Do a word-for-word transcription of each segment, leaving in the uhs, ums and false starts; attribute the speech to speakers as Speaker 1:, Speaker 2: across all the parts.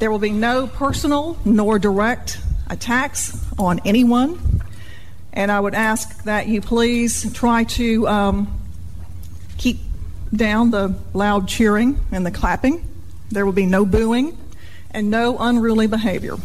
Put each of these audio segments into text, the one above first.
Speaker 1: There will be no personal nor direct attacks on anyone. And I would ask that you please try to um, keep down the loud cheering and the clapping. There will be no booing and no unruly behavior.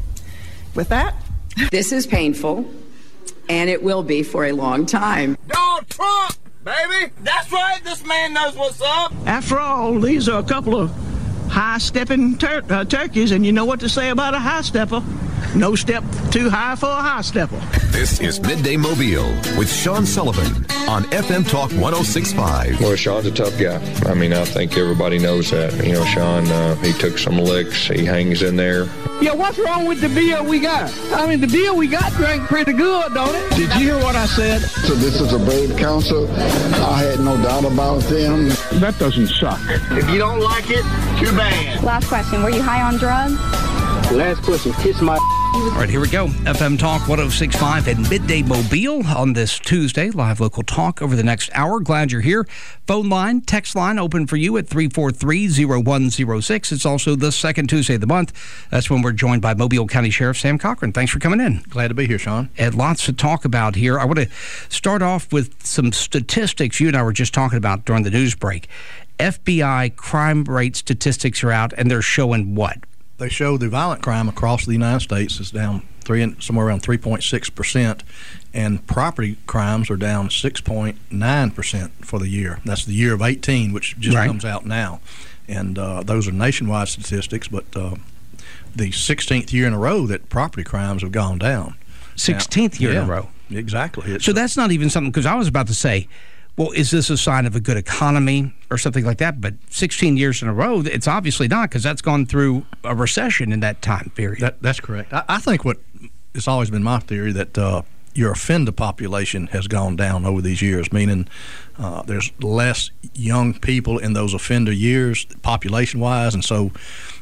Speaker 1: With that,
Speaker 2: this is painful, and it will be for a long time.
Speaker 3: Donald Trump, baby! That's right, this man knows what's up.
Speaker 4: After all, these are a couple of high-stepping tur- uh, turkeys, and you know what to say about a high-stepper. No step too high for a high-stepper.
Speaker 5: This is Midday Mobile with Sean Sullivan on F M Talk one oh six point five.
Speaker 6: Well, Sean's a tough guy. I mean, I think everybody knows that. You know, Sean, uh, he took some licks. He hangs in there.
Speaker 4: Yeah, what's wrong with the beer we got? I mean, the beer we got drank pretty good, don't it? Did you hear what I said?
Speaker 7: So this is a brave council. I had no doubt about them.
Speaker 4: That doesn't suck.
Speaker 3: If you don't like it, too bad.
Speaker 8: Last question. Were you high on drugs?
Speaker 4: Last question. Kiss my...
Speaker 9: All right, here we go. F M Talk one oh six point five and Midday Mobile on this Tuesday. Live local talk over the next hour. Glad you're here. Phone line, text line open for you at three four three, oh one oh six. It's also the second Tuesday of the month. That's when we're joined by Mobile County Sheriff Sam Cochran. Thanks for coming in.
Speaker 10: Glad to be here, Sean.
Speaker 9: And lots to talk about here. I want to start off with some statistics you and I were just talking about during the news break. F B I crime rate statistics are out, and they're showing what?
Speaker 10: They show the violent crime across the United States is down three, somewhere around three point six percent, and property crimes are down six point nine percent for the year. That's the year of eighteen, which just right. comes out now. And uh, those are nationwide statistics, but uh, the sixteenth year in a row that property crimes have gone down.
Speaker 9: sixteenth year
Speaker 10: yeah,
Speaker 9: in a row?
Speaker 10: Exactly. It's
Speaker 9: so that's not even something, because I was about to say, well, is this a sign of a good economy or something like that? But sixteen years in a row, it's obviously not, because that's gone through a recession in that time period.
Speaker 10: That, that's correct. I, I think what it's always been my theory that uh, your offender population has gone down over these years, meaning uh, there's less young people in those offender years, population-wise, and so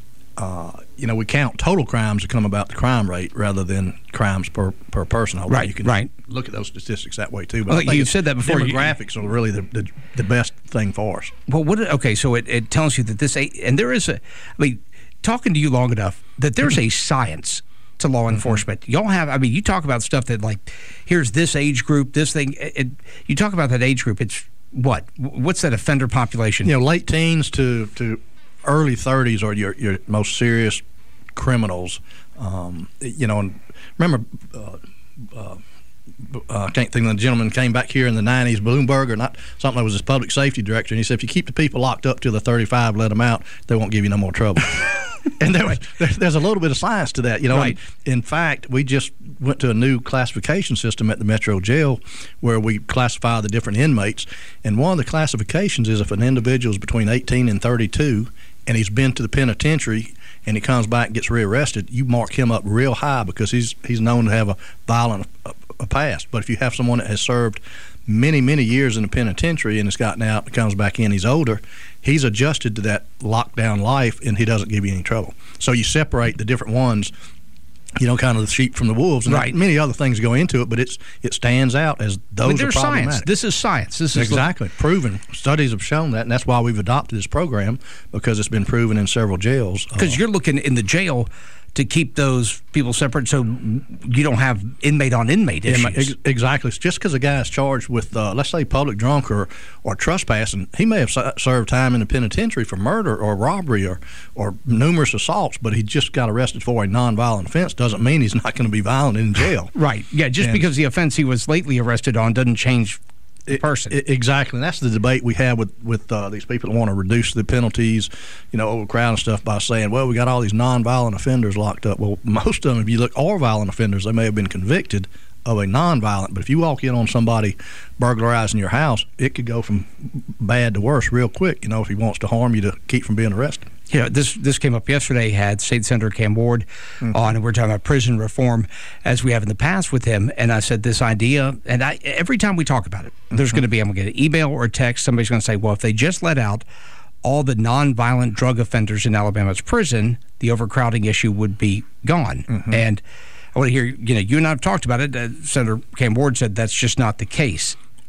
Speaker 10: uh, you know we count total crimes to come about the crime rate rather than crimes per per person. Although
Speaker 9: right,
Speaker 10: you can
Speaker 9: right.
Speaker 10: look at those statistics that way too. But
Speaker 9: well,
Speaker 10: I think
Speaker 9: you've said that before.
Speaker 10: Demographics you, are really the, the the best thing for us.
Speaker 9: Well, what? Okay, so it, it tells you that this, and there is a. I mean, talking to you long enough that there's a science to law enforcement. Mm-hmm. Y'all have. I mean, you talk about stuff that like, here's this age group, this thing. It, you talk about that age group. It's what? What's that offender population?
Speaker 10: You know, late teens to to early thirties are your your most serious criminals. Um, you know, and remember, uh, uh, uh, I can't think of the gentleman came back here in the nineties, Bloomberg or not, something that was his public safety director, and he said, if you keep the people locked up till they're thirty-five, let them out, they won't give you no more trouble. And there was, there, there's a little bit of science to that, you know.
Speaker 9: Right.
Speaker 10: In fact, we just went to a new classification system at the Metro Jail where we classify the different inmates, and one of the classifications is if an individual is between eighteen and thirty-two and he's been to the penitentiary and he comes back and gets rearrested, you mark him up real high because he's he's known to have a violent a, a past. But if you have someone that has served many, many years in the penitentiary and has gotten out and comes back in, he's older, he's adjusted to that lockdown life and he doesn't give you any trouble. So you separate the different ones, you know, kind of the sheep from the wolves, and
Speaker 9: right.
Speaker 10: many other things go into it, but it's it stands out as those
Speaker 9: I mean,
Speaker 10: are problematic.
Speaker 9: Science. This is science. This is
Speaker 10: exactly
Speaker 9: the-
Speaker 10: proven. Studies have shown that, and that's why we've adopted this program, because it's been proven in several jails.
Speaker 9: Because uh, you're looking in the jail to keep those people separate so you don't have inmate on inmate issues.
Speaker 10: Yeah, exactly. It's just because a guy is charged with, uh, let's say, public drunk or, or trespassing, he may have served time in the penitentiary for murder or robbery or, or numerous assaults, but he just got arrested for a nonviolent offense doesn't mean he's not going to be violent in jail.
Speaker 9: Right. Yeah, just and, because the offense he was lately arrested on doesn't change the person.
Speaker 10: It, exactly. And that's the debate we have with, with uh, these people that want to reduce the penalties, you know, overcrowd and stuff by saying, well, we got all these nonviolent offenders locked up. Well, most of them, if you look, are violent offenders. They may have been convicted of a nonviolent, but if you walk in on somebody burglarizing your house, it could go from bad to worse real quick, you know, if he wants to harm you to keep from being arrested.
Speaker 9: Yeah, this this came up yesterday. Had State Senator Cam Ward mm-hmm. on, and we're talking about prison reform as we have in the past with him. And I said this idea, and I every time we talk about it, mm-hmm. there's going to be, I'm going to get an email or a text. Somebody's going to say, well, if they just let out all the nonviolent drug offenders in Alabama's prison, the overcrowding issue would be gone. Mm-hmm. And I want to hear, you know, you and I have talked about it. Uh, Senator Cam Ward said that's just not the case.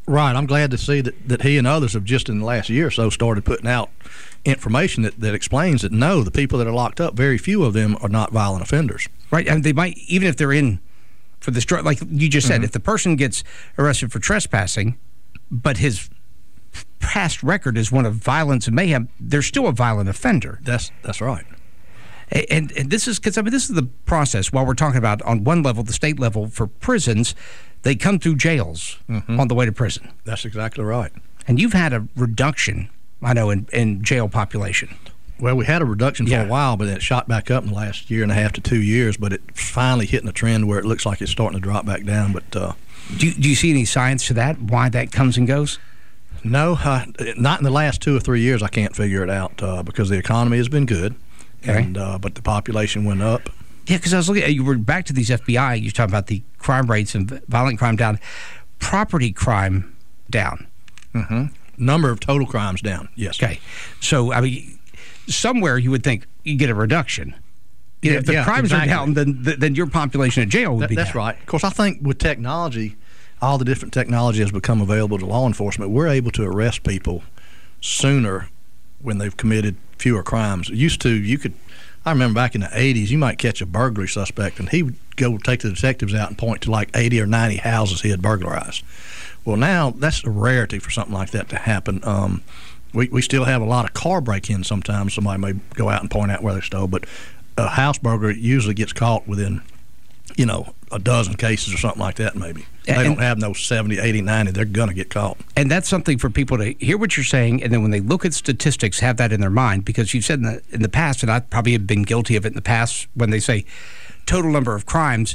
Speaker 10: Right. I'm glad to see that, that he and others have just in the last year or so started putting out information that, that explains that, no, the people that are locked up, very few of them are not violent offenders.
Speaker 9: Right. And they might, even if they're in for this drug, like you just said,
Speaker 10: Mm-hmm.
Speaker 9: if the person gets arrested for trespassing, but his past record is one of violence and mayhem, they're still a violent offender.
Speaker 10: That's that's right.
Speaker 9: And, and this is because I mean this is the process. While we're talking about on one level, the state level for prisons, they come through jails
Speaker 10: Mm-hmm.
Speaker 9: on the way to prison.
Speaker 10: That's exactly right.
Speaker 9: And you've had a reduction, I know, in, in jail population.
Speaker 10: Well, we had a reduction for
Speaker 9: Yeah.
Speaker 10: a while, but it shot back up in the last year and a half to two years. But it's finally hitting a trend where it looks like it's starting to drop back down. But uh,
Speaker 9: Do you, do you see any science to that? Why that comes and goes?
Speaker 10: no, uh, not in the last two or three years. I can't figure it out uh, because the economy has been good,
Speaker 9: Okay.
Speaker 10: and uh, but the population went up.
Speaker 9: Yeah, because I was looking at you were back to these F B I. You're talking about the crime rates and violent crime down, property crime down.
Speaker 10: Mm-hmm. Number of total crimes down. Yes.
Speaker 9: Okay, so I mean, somewhere you would think you get a reduction. You know,
Speaker 10: Yeah,
Speaker 9: if the
Speaker 10: yeah,
Speaker 9: crimes
Speaker 10: exactly.
Speaker 9: are down, then then your population of jail would
Speaker 10: That,
Speaker 9: be
Speaker 10: that's
Speaker 9: down.
Speaker 10: right. Of course, I think with technology, all the different technology has become available to law enforcement. We're able to arrest people sooner when they've committed fewer crimes. It used to, you could, I remember back in the eighties, you might catch a burglary suspect, and he would go take the detectives out and point to like eighty or ninety houses he had burglarized. Well, now that's a rarity for something like that to happen. Um, we, we still have a lot of car break-ins sometimes. Somebody may go out and point out where they stole, but a house burglary usually gets caught within, you know, a dozen cases or something like that maybe. They
Speaker 9: And-
Speaker 10: don't have no seventy, eighty, ninety. They're going to get caught.
Speaker 9: And that's something for people to hear what you're saying, and then when they look at statistics, have that in their mind. Because you've said in the, in the past, and I probably have been guilty of it in the past, when they say total number of crimes,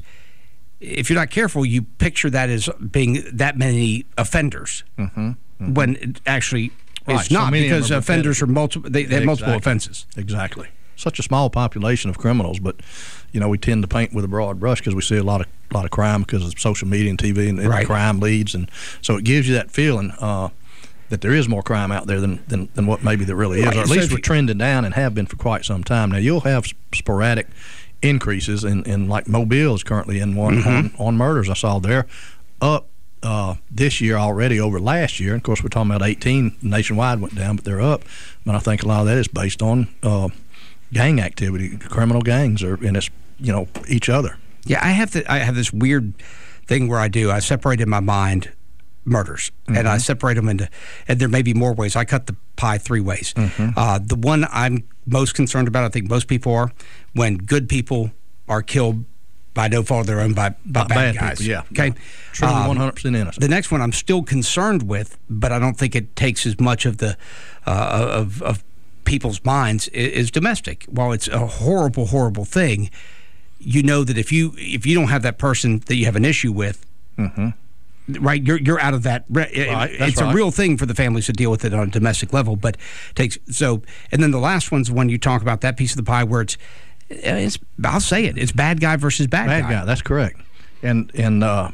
Speaker 9: if you're not careful, you picture that as being that many offenders,
Speaker 10: Mm-hmm. Mm-hmm.
Speaker 9: when it actually
Speaker 10: Right,
Speaker 9: it's
Speaker 10: so
Speaker 9: not,
Speaker 10: many of them
Speaker 9: because
Speaker 10: are
Speaker 9: offenders are
Speaker 10: repetitive.
Speaker 9: multiple. They, they have multiple
Speaker 10: Exactly.
Speaker 9: offenses.
Speaker 10: Exactly. Such a small population of criminals, but you know we tend to paint with a broad brush because we see a lot of lot of crime because of social media and T V and, and
Speaker 9: Right.
Speaker 10: crime leads, and so it gives you that feeling uh, that there is more crime out there than than, than what maybe there really is,
Speaker 9: Right,
Speaker 10: or at
Speaker 9: so
Speaker 10: least
Speaker 9: if
Speaker 10: we're
Speaker 9: you-
Speaker 10: trending down and have been for quite some time. Now you'll have sporadic increases in, in like Mobile is currently in one
Speaker 9: Mm-hmm.
Speaker 10: on, on murders. I saw there up uh, this year already over last year. And of course, we're talking about eighteen nationwide went down, but they're up. But I think a lot of that is based on uh, gang activity, criminal gangs, or and it's you know each other.
Speaker 9: Yeah, I have to, I have this weird thing where I do. I separate in my mind murders, and
Speaker 10: Mm-hmm.
Speaker 9: I separate them into, and there may be more ways. I cut the pie three ways.
Speaker 10: Mm-hmm.
Speaker 9: Uh, the one I'm most concerned about, I think most people are, when good people are killed by no fault of their own by, by,
Speaker 10: By
Speaker 9: bad,
Speaker 10: bad
Speaker 9: guys.
Speaker 10: people, yeah.
Speaker 9: Okay.
Speaker 10: Truly
Speaker 9: Um,
Speaker 10: one hundred percent innocent.
Speaker 9: The next one I'm still concerned with, but I don't think it takes as much of the uh, of, of people's minds, is, is domestic. While it's a horrible, horrible thing, you know that if you if you don't have that person that you have an issue with,
Speaker 10: Mm-hmm.
Speaker 9: right, you're you're out of that. Right,
Speaker 10: Right, that's
Speaker 9: it's a
Speaker 10: right.
Speaker 9: real thing for the families to deal with it on a domestic level, but it takes so. And then the last one's when you talk about that piece of the pie where it's, it's I'll say it, it's bad guy versus bad,
Speaker 10: Bad guy. That's correct. And and uh,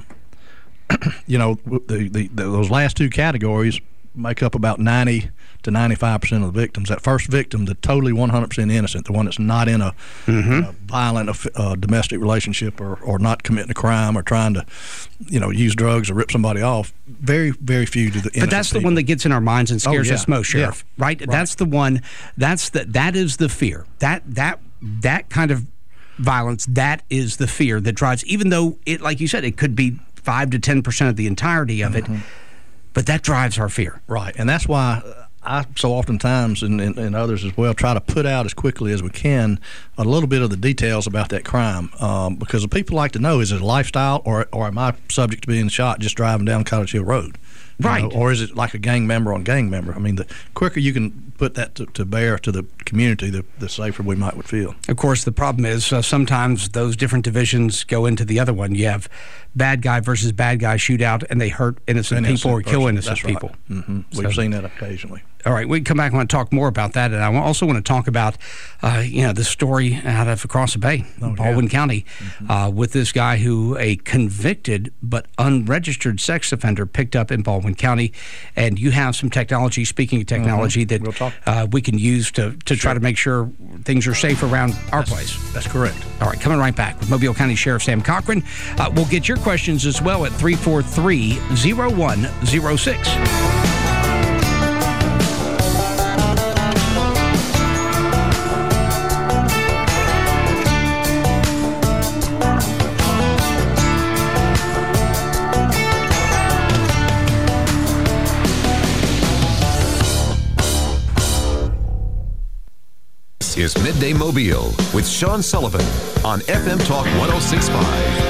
Speaker 10: you know the, the, the those last two categories make up about ninety to ninety-five percent of the victims. That first victim, the totally one hundred percent innocent, the one that's not in a,
Speaker 9: Mm-hmm.
Speaker 10: a violent uh, domestic relationship or, or not committing a crime or trying to, you know, use drugs or rip somebody off. Very, very few do the innocent
Speaker 9: But that's the
Speaker 10: people.
Speaker 9: one that gets in our minds and scares
Speaker 10: Oh, yeah.
Speaker 9: us most, Sheriff.
Speaker 10: Yeah.
Speaker 9: Right? That's the one. That's the that is the fear. That that that kind of violence. That is the fear that drives. Even though it, like you said, it could be five to ten percent of the entirety of it, but that drives our fear.
Speaker 10: Right, and that's why I so oftentimes, and, and, and others as well, try to put out as quickly as we can a little bit of the details about that crime, um, because the people like to know, is it a lifestyle, or, or am I subject to being shot just driving down Cottage Hill Road? You
Speaker 9: Right.
Speaker 10: know, or is it like a gang member on gang member? I mean, the quicker you can put that to, to bear to the community, the, the safer we might would feel.
Speaker 9: Of course, the problem is uh, sometimes those different divisions go into the other one. You have bad guy versus bad guy shootout, and they hurt innocent,
Speaker 10: Innocent
Speaker 9: people or kill
Speaker 10: person.
Speaker 9: innocent
Speaker 10: That's right.
Speaker 9: people.
Speaker 10: Mm-hmm.
Speaker 9: So-
Speaker 10: We've seen that occasionally.
Speaker 9: All right, we can come back and want to talk more about that. And I also want to talk about, uh, you know, the story out of across the bay, oh, Baldwin yeah. County, mm-hmm. uh, with this guy who a convicted but unregistered sex offender picked up in Baldwin County. And you have some technology, speaking of technology, mm-hmm. that we'll uh, we can use to, to sure. try to make sure things are safe around our
Speaker 10: that's,
Speaker 9: place.
Speaker 10: That's correct.
Speaker 9: All right, coming right back with Mobile County Sheriff Sam Cochran. Uh, we'll get your questions as well at three four three, zero one zero six.
Speaker 5: Is Midday Mobile with Sean Sullivan on F M Talk one oh six point five.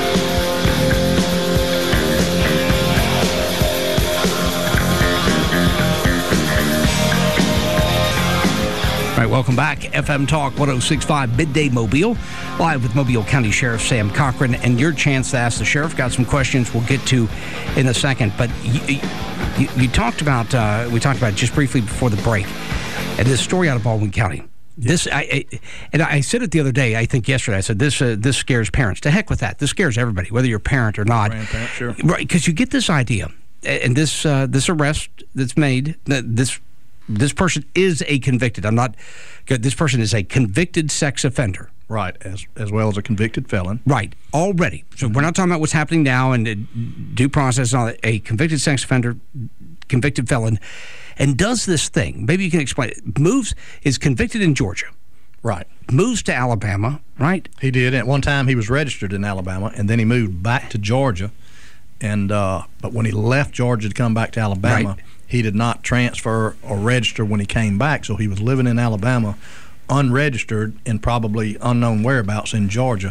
Speaker 9: All right, welcome back. F M Talk one oh six point five Midday Mobile, live with Mobile County Sheriff Sam Cochran. And your chance to ask the sheriff. Got some questions we'll get to in a second. But you, you, you talked about, uh, we talked about it just briefly before the break, and this story out of Baldwin County. This I, I and I said it the other day. I think yesterday. I said this. Uh, this scares parents. To heck with that. This scares everybody, whether you're a parent or not.
Speaker 10: Grandparent, sure.
Speaker 9: Right? Because you get this idea, and this uh, this arrest that's made. This this person is a convicted. I'm not. This person is a convicted sex offender.
Speaker 10: Right, as as well as a convicted felon.
Speaker 9: Right, already. So mm-hmm. we're not talking about what's happening now and uh, due process and all that. A convicted sex offender, convicted felon. And does this thing, maybe you can explain it, moves, is convicted in Georgia.
Speaker 10: Right.
Speaker 9: Moves to Alabama, right?
Speaker 10: He did. At one time, he was registered in Alabama, and then he moved back to Georgia. And uh, but when he left Georgia to come back to Alabama, right. he did not transfer or register when he came back. So he was living in Alabama, unregistered, and probably unknown whereabouts in Georgia.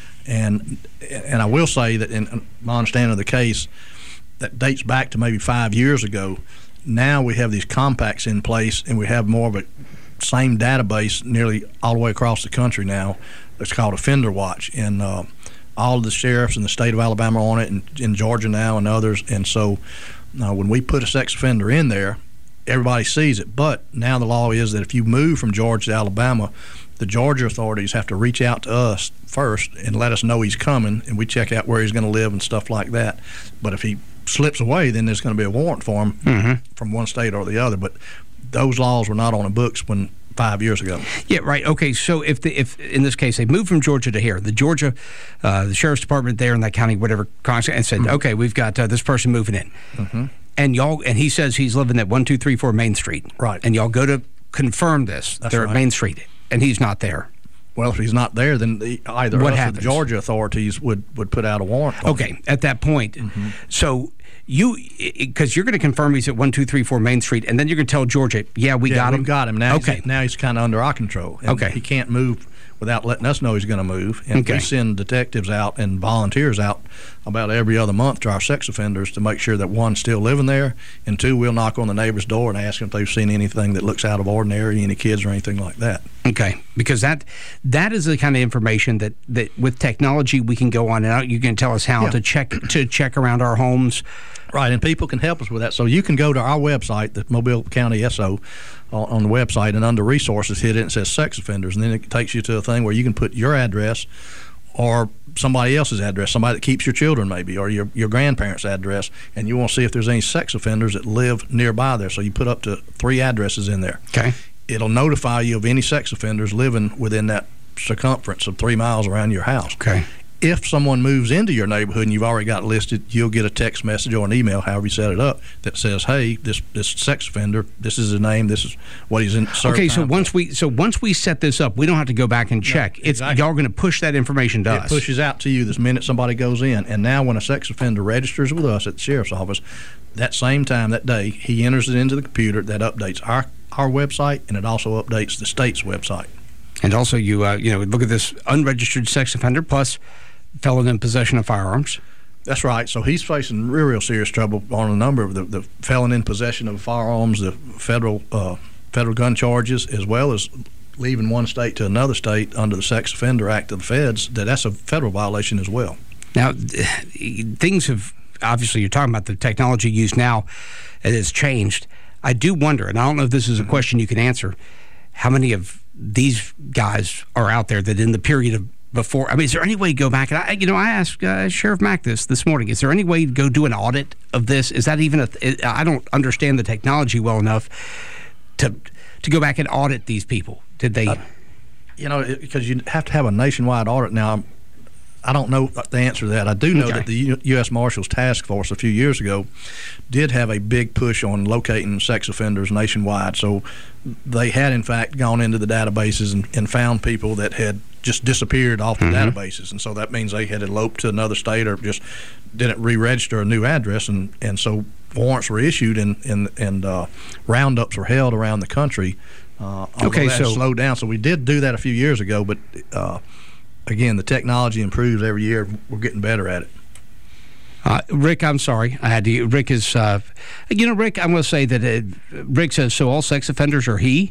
Speaker 10: And and I will say that in my understanding of the case, that dates back to maybe five years ago. Now we have these compacts in place, and we have more of a same database nearly all the way across the country now. It's called Offender Watch, and uh, all of the sheriffs in the state of Alabama are on it, and in Georgia now and others. And so uh, when we put a sex offender in there, everybody sees it. But now the law is that if you move from Georgia to Alabama, the Georgia authorities have to reach out to us first and let us know he's coming, and we check out where he's going to live and stuff like that. But if he slips away, then there's going to be a warrant for him mm-hmm. from one state or the other. But those laws were not on the books when five years ago.
Speaker 9: Yeah, right. Okay, so if the, if in this case they moved from Georgia to here, the Georgia, uh, the sheriff's department there in that county, whatever, and said, mm-hmm. okay, we've got uh, this person moving in, mm-hmm. and y'all, and he says he's living at one two three four Main Street,
Speaker 10: right?
Speaker 9: And y'all go to confirm this.
Speaker 10: That's
Speaker 9: They're
Speaker 10: right.
Speaker 9: at Main Street, and he's not there.
Speaker 10: Well, if he's not there, then the, either
Speaker 9: what
Speaker 10: us
Speaker 9: happens?
Speaker 10: or the Georgia authorities would, would put out a warrant.
Speaker 9: Okay, at that point, mm-hmm. so. You, because you're going to confirm he's at one two three four Main Street, and then you're going to tell Georgia, yeah, we
Speaker 10: yeah,
Speaker 9: got him.
Speaker 10: We've got him. Now
Speaker 9: okay.
Speaker 10: He's, now he's kind of under our control. And
Speaker 9: okay.
Speaker 10: He can't move without letting us know he's going to move. And
Speaker 9: okay.
Speaker 10: we send detectives out and volunteers out about every other month to our sex offenders to make sure that, one, still living there, and two, we'll knock on the neighbor's door and ask them if they've seen anything that looks out of ordinary, any kids or anything like that.
Speaker 9: Okay, because that that is the kind of information that, that with technology we can go on and out. You can tell us how
Speaker 10: yeah.
Speaker 9: to check to check around our homes.
Speaker 10: Right, and people can help us with that. So you can go to our website, the Mobile County S O, on, on the website, and under resources, hit it and it says sex offenders, and then it takes you to a thing where you can put your address or somebody else's address, somebody that keeps your children maybe, or your, your grandparents' address, and you want to see if there's any sex offenders that live nearby there. So you put up to three addresses in there.
Speaker 9: Okay.
Speaker 10: It'll notify you of any sex offenders living within that circumference of three miles around your house.
Speaker 9: Okay.
Speaker 10: If someone moves into your neighborhood and you've already got it listed, you'll get a text message or an email, however you set it up, that says, "Hey, this this sex offender, this is his name, this is what he's in."
Speaker 9: Okay, so once we so once we set this up, we don't have to go back and check.
Speaker 10: No, exactly.
Speaker 9: It's y'all going to push that information to
Speaker 10: it
Speaker 9: us.
Speaker 10: It pushes out to you this minute somebody goes in, and now when a sex offender registers with us at the sheriff's office, that same time that day, he enters it into the computer that updates our our website, and it also updates the state's website.
Speaker 9: And also, you uh, you know, look at this unregistered sex offender plus felon in possession of firearms.
Speaker 10: That's right. So he's facing real, real serious trouble on a number of the, the felon in possession of firearms, the federal uh, federal gun charges, as well as leaving one state to another state under the Sex Offender Act of the feds. That that's a federal violation as well.
Speaker 9: Now, things have obviously. You're talking about the technology used now; it has changed. I do wonder, and I don't know if this is a question you can answer, how many of these guys are out there that in the period of before, I mean, is there any way to go back? And I, you know, I asked uh, Sheriff Mack this this morning. Is there any way to go do an audit of this? Is that even a, th- I don't understand the technology well enough to to go back and audit these people. Did they? Uh,
Speaker 10: you know, because you have to have a nationwide audit now. I don't know the answer to that. I do know okay. that the U- U.S. Marshals Task Force a few years ago did have a big push on locating sex offenders nationwide. So they had, in fact, gone into the databases and, and found people that had just disappeared off the mm-hmm. databases. And so that means they had eloped to another state or just didn't re-register a new address. And, and so warrants were issued and, and, and uh, roundups were held around the country. Uh, okay, that so slowed down. So we did do that a few years ago, but uh, again, the technology improves every year. We're getting better at it.
Speaker 9: Uh, Rick, I'm sorry. I had to. Rick is, uh, you know, Rick, I'm going to say that uh, Rick says, so all sex offenders are he?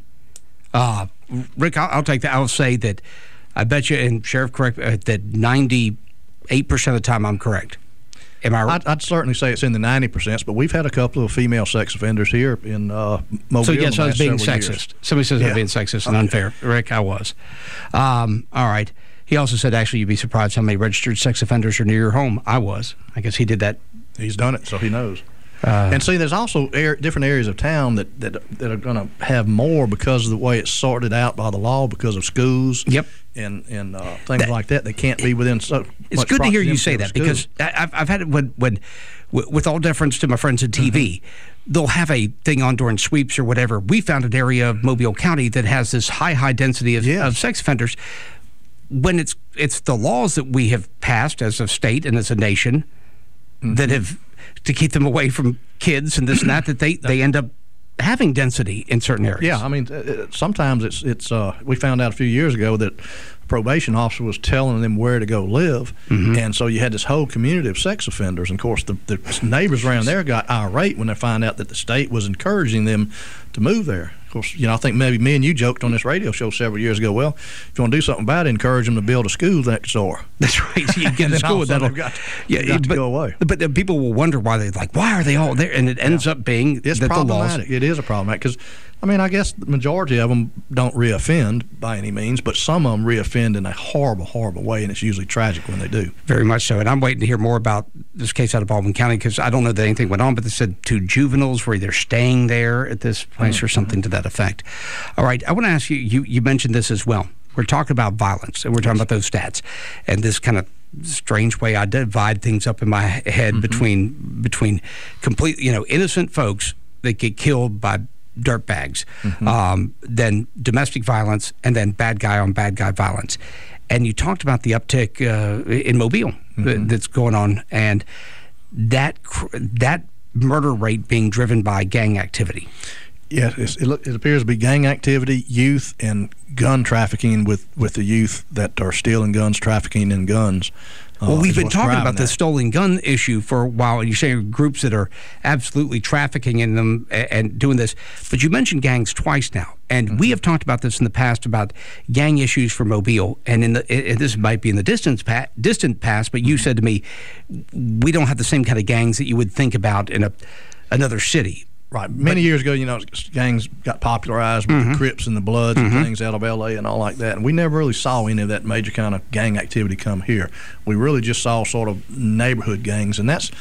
Speaker 9: Uh, Rick, I'll, I'll take that. I'll say that I bet you, and Sheriff, correct, uh, that ninety-eight percent of the time I'm correct. Am I right?
Speaker 10: I'd, I'd certainly say it's in the ninety percent, but we've had a couple of female sex offenders here in uh, Mobile.
Speaker 9: So, yes, I was being sexist.
Speaker 10: Years.
Speaker 9: Somebody says
Speaker 10: yeah.
Speaker 9: I'm being sexist and unfair. Rick, I was. Um, all right. He also said, actually, you'd be surprised how many registered sex offenders are near your home. I was. I guess he did that.
Speaker 10: He's done it, so he knows. Uh, and see, there's also air, different areas of town that, that, that are going to have more because of the way it's sorted out by the law because of schools
Speaker 9: yep.
Speaker 10: and, and uh, things that, like that. They can't be within so
Speaker 9: It's
Speaker 10: much
Speaker 9: good to hear you say that
Speaker 10: school.
Speaker 9: because I've, I've had it when, when, with all deference to my friends in T V, mm-hmm. they'll have a thing on during sweeps or whatever. We found an area of Mobile County that has this high, high density of, yes. of sex offenders. When it's it's the laws that we have passed as a state and as a nation mm-hmm. that have to keep them away from kids and this and that that they, they end up having density in certain areas.
Speaker 10: Yeah, I mean, uh, sometimes it's it's. Uh, we found out a few years ago that a probation officer was telling them where to go live, mm-hmm. and so you had this whole community of sex offenders. And of course, the, the neighbors around there got irate when they found out that the state was encouraging them to move there. Of course, you know, I think maybe me and you joked on this radio show several years ago. Well, if you want to do something about it, encourage them to build a school next door.
Speaker 9: That's right. So you get a school that'll
Speaker 10: got,
Speaker 9: yeah,
Speaker 10: got
Speaker 9: but,
Speaker 10: to go away.
Speaker 9: But the people will wonder why they're like, why are they all there? And it ends yeah. up being
Speaker 10: it's
Speaker 9: that
Speaker 10: problematic.
Speaker 9: The laws.
Speaker 10: It is a problematic because, I mean, I guess the majority of them don't reoffend by any means, but some of them reoffend in a horrible, horrible way, and it's usually tragic when they do.
Speaker 9: Very much so. And I'm waiting to hear more about this case out of Baldwin County because I don't know that anything went on, but they said two juveniles were either staying there at this place mm-hmm. or something to that effect. All right. I want to ask you, you, you mentioned this as well. We're talking about violence, and we're talking yes. about those stats, and this kind of strange way I divide things up in my head mm-hmm. between between complete, you know, innocent folks that get killed by dirt bags, mm-hmm. um, then domestic violence, and then bad guy on bad guy violence. And you talked about the uptick uh, in Mobile mm-hmm. that's going on, and that that murder rate being driven by gang activity.
Speaker 10: Yeah, it's, it, it appears to be gang activity, youth, and gun trafficking with, with the youth that are stealing guns, trafficking in guns. Uh,
Speaker 9: well, we've been talking about
Speaker 10: that.
Speaker 9: the stolen gun issue for a while, and you say groups that are absolutely trafficking in them and, and doing this. But you mentioned gangs twice now, and mm-hmm. we have talked about this in the past about gang issues for Mobile, and in the and this might be in the distant pa- distant past, but you mm-hmm. said to me, we don't have the same kind of gangs that you would think about in a another city.
Speaker 10: Right. Many but, years ago, you know, gangs got popularized with mm-hmm. the Crips and the Bloods mm-hmm. and things out of L A and all like that. And we never really saw any of that major kind of gang activity come here. We really just saw sort of neighborhood gangs. And that's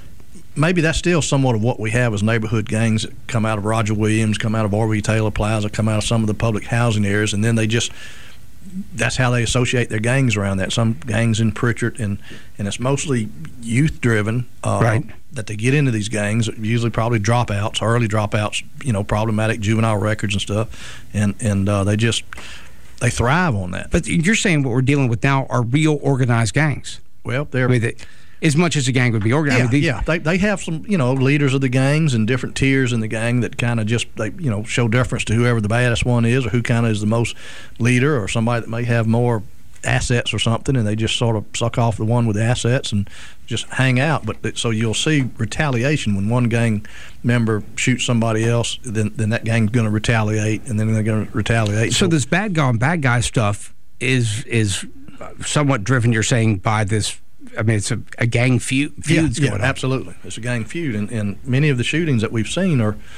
Speaker 10: maybe that's still somewhat of what we have as neighborhood gangs that come out of Roger Williams, come out of R V Taylor Plaza, come out of some of the public housing areas. And then they just that's how they associate their gangs around that. Some gangs in Pritchard, and, and it's mostly youth-driven. Uh,
Speaker 9: right.
Speaker 10: That they get into these gangs, usually probably dropouts, early dropouts, you know, problematic juvenile records and stuff, and and uh, they just they thrive on that.
Speaker 9: But you're saying what we're dealing with now are real organized gangs.
Speaker 10: Well, they're
Speaker 9: I mean, they, as much as a gang would be organized.
Speaker 10: Yeah,
Speaker 9: I mean, these,
Speaker 10: yeah. They they have some, you know, leaders of the gangs and different tiers in the gang that kind of just they you know show deference to whoever the baddest one is, or who kind of is the most leader, or somebody that may have more assets or something, and they just sort of suck off the one with the assets and just hang out. But so you'll see retaliation when one gang member shoots somebody else, then then that gang's going to retaliate, and then they're going to retaliate.
Speaker 9: So, so this bad guy on bad guy stuff is is somewhat driven, you're saying, by this. I mean, it's a, a gang feud. Feuds
Speaker 10: yeah,
Speaker 9: going
Speaker 10: yeah,
Speaker 9: on.
Speaker 10: Absolutely. It's a gang feud, and, and many of the shootings that we've seen are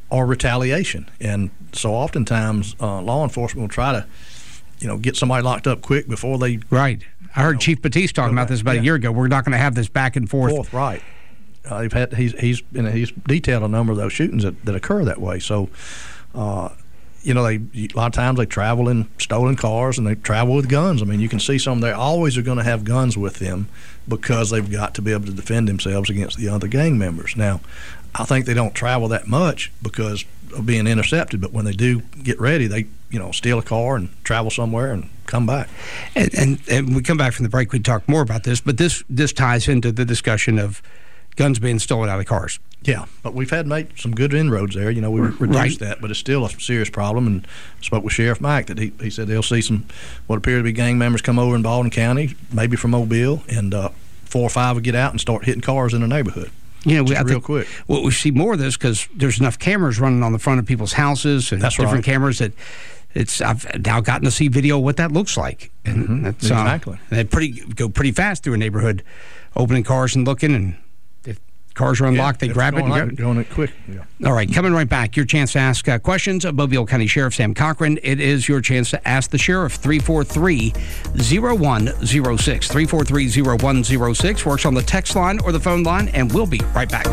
Speaker 10: or retaliation. And so oftentimes uh, law enforcement will try to, you know, get somebody locked up quick before they.
Speaker 9: Right. I heard
Speaker 10: you know,
Speaker 9: Chief Batiste talking about this about
Speaker 10: yeah.
Speaker 9: a year ago. We're not going to have this back and forth.
Speaker 10: Fourth, right. Uh, they've had, he's he's you know, he's detailed a number of those shootings that, that occur that way. So, uh, you know, they a lot of times they travel in stolen cars and they travel with guns. I mean, you can see some. They always are going to have guns with them because they've got to be able to defend themselves against the other gang members. Now, I think they don't travel that much because of being intercepted. But when they do get ready, they you know steal a car and travel somewhere and come back.
Speaker 9: And, and, and we come back from the break, we talk more about this. But this this ties into the discussion of guns being stolen out of cars.
Speaker 10: Yeah, but we've had made some good inroads there. You know, we reduced
Speaker 9: right.
Speaker 10: that, but it's still a serious problem. And spoke with Sheriff Mike that he, he said they'll see some what appear to be gang members come over in Baldwin County, maybe from Mobile, and uh, four or five will get out and start hitting cars in the neighborhood.
Speaker 9: You know, we,
Speaker 10: real
Speaker 9: think,
Speaker 10: quick.
Speaker 9: Well, we see more of this because there's enough cameras running on the front of people's houses and
Speaker 10: That's
Speaker 9: different
Speaker 10: right.
Speaker 9: cameras that it's. I've now gotten to see video of what that looks like. And
Speaker 10: mm-hmm.
Speaker 9: that's,
Speaker 10: exactly.
Speaker 9: Uh, they pretty go pretty fast through a neighborhood, opening cars and looking, and if cars are unlocked,
Speaker 10: yeah,
Speaker 9: they grab it and
Speaker 10: like,
Speaker 9: go.
Speaker 10: Going it quick. Yeah.
Speaker 9: All right, coming right back. Your chance to ask uh, questions of Mobile County Sheriff Sam Cochran. It is your chance to ask the sheriff. three four three, zero one zero six. three four three, zero one zero six. Works on the text line or the phone line, and we'll be right back.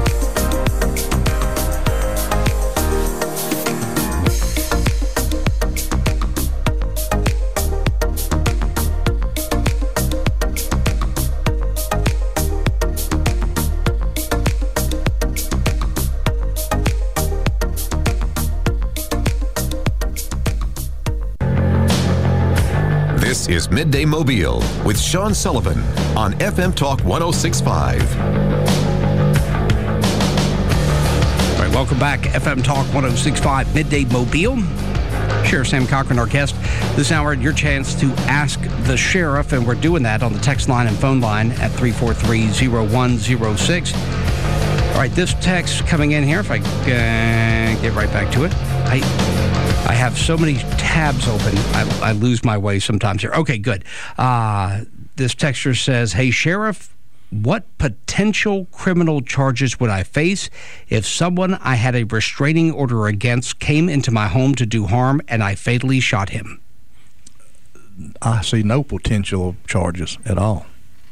Speaker 5: This is Midday Mobile with Sean Sullivan on F M Talk one oh six point five.
Speaker 9: All right, welcome back. F M Talk one oh six point five, Midday Mobile. Sheriff Sam Cochran, our guest. This hour, your chance to ask the sheriff, and we're doing that on the text line and phone line at three four three, zero one zero six. All right, this text coming in here, if I uh, get right back to it. I I have so many tabs open, I, I lose my way sometimes here. Okay, good. Uh, this texter says, hey, Sheriff, what potential criminal charges would I face if someone I had a restraining order against came into my home to do harm and I fatally shot him?
Speaker 10: I see no potential charges at all.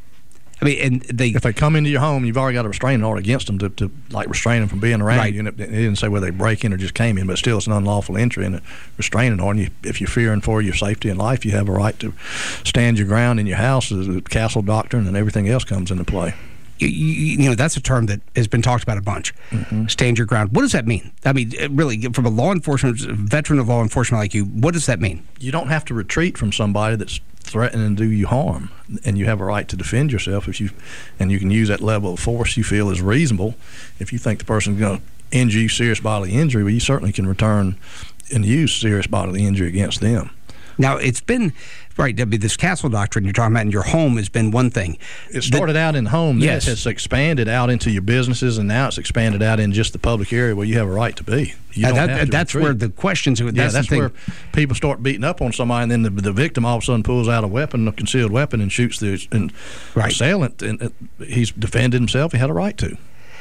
Speaker 9: I mean, and they
Speaker 10: if they come into your home, you've already got a restraining order against them to, to like restrain them from being around
Speaker 9: right.
Speaker 10: you. And it, it didn't say whether they break in or just came in, but still it's an unlawful entry and a restraining order. And you, if you're fearing for your safety and life, you have a right to stand your ground in your house. The castle doctrine and everything else comes into play.
Speaker 9: You, you, you know, that's a term that has been talked about a bunch. Mm-hmm. Stand your ground. What does that mean? I mean, really, from a law enforcement, veteran of law enforcement like you, what does that mean?
Speaker 10: You don't have to retreat from somebody that's threatening to do you harm, and you have a right to defend yourself if you, and you can use that level of force you feel is reasonable. If you think the person's going to injure you, serious bodily injury, well, you certainly can return and use serious bodily injury against them.
Speaker 9: Now, it's been, right, I mean, this castle doctrine you're talking about in your home has been one thing.
Speaker 10: It started the, out in home. Then
Speaker 9: yes.
Speaker 10: It's expanded out into your businesses, and now it's expanded out in just the public area where you have a right to be. You don't
Speaker 9: that,
Speaker 10: have to
Speaker 9: that's
Speaker 10: retreat.
Speaker 9: where the questions, that's,
Speaker 10: yeah, that's
Speaker 9: the thing.
Speaker 10: where people start beating up on somebody, and then the, the victim all of a sudden pulls out a weapon, a concealed weapon, and shoots the and
Speaker 9: right.
Speaker 10: assailant. And uh, he's defended himself. He had a right to.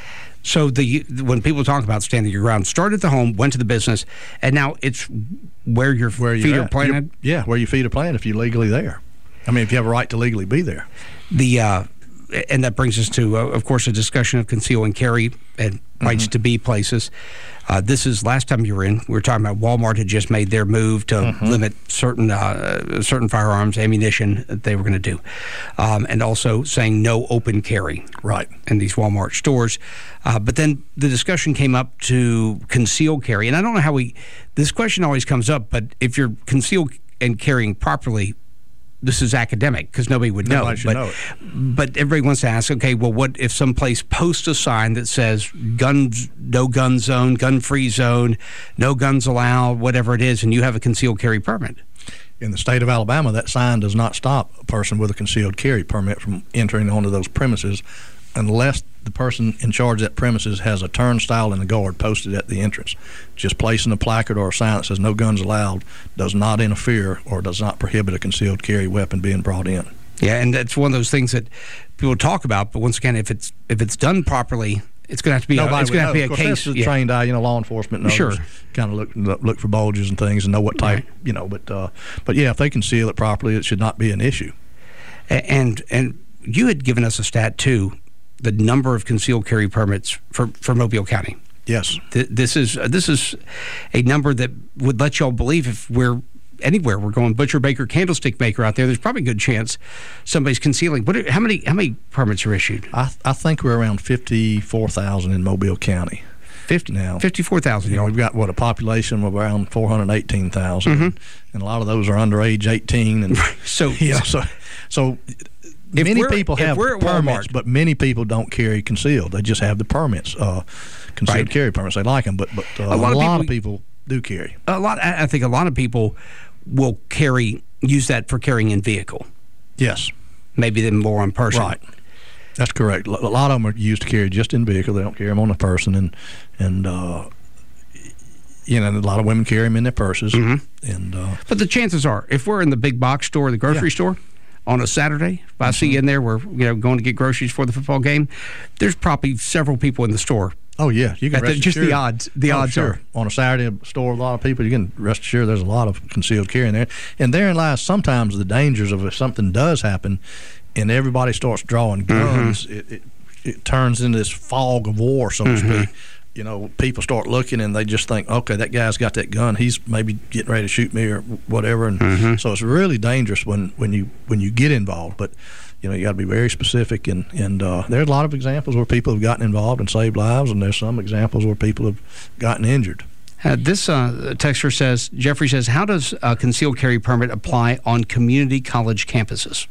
Speaker 9: So the when people talk about standing your ground, started at the home, went to the business, and now it's where your
Speaker 10: where
Speaker 9: feet
Speaker 10: you're
Speaker 9: are planted?
Speaker 10: You're, yeah, where your feet are planted if you're legally there. I mean, if you have a right to legally be there.
Speaker 9: The uh, and that brings us to, uh, of course, a discussion of conceal and carry and rights mm-hmm. to be places. Uh, this is last time you were in. We were talking about Walmart had just made their move to mm-hmm. limit certain uh, certain firearms, ammunition that they were going to do, um, and also saying no open carry
Speaker 10: right
Speaker 9: in these Walmart stores. Uh, but then the discussion came up to conceal carry, and I don't know how we. This question always comes up, but if you're conceal and carrying properly, this is academic because nobody would know.
Speaker 10: Nobody should
Speaker 9: but,
Speaker 10: know it.
Speaker 9: But everybody wants to ask, okay, well, what if some place posts a sign that says guns, no gun zone, gun-free zone, no guns allowed, whatever it is, and you have a concealed carry permit?
Speaker 10: In the state of Alabama, that sign does not stop a person with a concealed carry permit from entering onto those premises unless the person in charge of that premises has a turnstile and a guard posted at the entrance. Just placing a placard or a sign that says no guns allowed does not interfere or does not prohibit a concealed carry weapon being brought in.
Speaker 9: Yeah, and that's one of those things that people talk about, but once again, if it's if it's done properly It's going to have to be.
Speaker 10: Nobody
Speaker 9: a, it's going to have to be a
Speaker 10: course,
Speaker 9: case.
Speaker 10: That's
Speaker 9: Yeah.
Speaker 10: trained eye, you know, law enforcement knows.
Speaker 9: Sure.
Speaker 10: Kind of look, look look for bulges and things and know what type,
Speaker 9: Right.
Speaker 10: you know. But uh, but yeah, if they conceal it properly, it should not be an issue.
Speaker 9: And and you had given us a stat too, the number of concealed carry permits for, for Mobile County.
Speaker 10: Yes.
Speaker 9: Th- This is uh, this is a number that would let y'all believe if we're anywhere we're going butcher, baker, candlestick maker out there, there's probably a good chance somebody's concealing. What? Are, how many how many permits are issued?
Speaker 10: I I think we're around fifty-four thousand in Mobile County.
Speaker 9: Fifty
Speaker 10: now.
Speaker 9: Fifty-four thousand.
Speaker 10: You know, we've got what a population of around four hundred eighteen thousand,
Speaker 9: Mm-hmm.
Speaker 10: and a lot of those are under age eighteen, and
Speaker 9: so
Speaker 10: you know, so so.
Speaker 9: If
Speaker 10: many
Speaker 9: we're-
Speaker 10: people
Speaker 9: if
Speaker 10: have
Speaker 9: we're at
Speaker 10: permits,
Speaker 9: Walmart-
Speaker 10: but many people don't carry concealed. They just have the permits, uh, concealed
Speaker 9: Right.
Speaker 10: carry permits. They like them, but but uh,
Speaker 9: A lot of people-
Speaker 10: of people do carry.
Speaker 9: A lot. I I think a lot of people will carry use that for carrying in vehicle.
Speaker 10: Yes,
Speaker 9: maybe them more on person.
Speaker 10: Right. That's correct. A lot of them are used to carry just in vehicle. They don't carry them on a person, and and uh, you know, a lot of women carry them in their purses.
Speaker 9: Mm-hmm.
Speaker 10: And uh,
Speaker 9: But the chances are, if we're in the big box store, the grocery
Speaker 10: Yeah.
Speaker 9: store, on a Saturday, if I see you in there, we're you know going to get groceries for the football game. There's probably several people in the store.
Speaker 10: Oh yeah, you can
Speaker 9: At the-
Speaker 10: rest
Speaker 9: just the
Speaker 10: assured.
Speaker 9: odds. The
Speaker 10: oh,
Speaker 9: odds
Speaker 10: sure.
Speaker 9: are
Speaker 10: On a Saturday store, a lot of people. You can rest assured there's a lot of concealed carry in there, and therein lies sometimes the dangers of if something does happen, and everybody starts drawing guns.
Speaker 9: Mm-hmm.
Speaker 10: It, it it turns into this fog of war, so to
Speaker 9: Mm-hmm.
Speaker 10: speak. You know, people start looking and they just think, okay, that guy's got that gun. He's maybe getting ready to shoot me or whatever. And
Speaker 9: Mm-hmm.
Speaker 10: so it's really dangerous when, when you when you get involved. But you know, you got to be very specific. And and uh, there's a lot of examples where people have gotten involved and saved lives, and there's some examples where people have gotten injured.
Speaker 9: Uh, this uh, texter says, Jeffrey says, how does a concealed carry permit apply on community college campuses?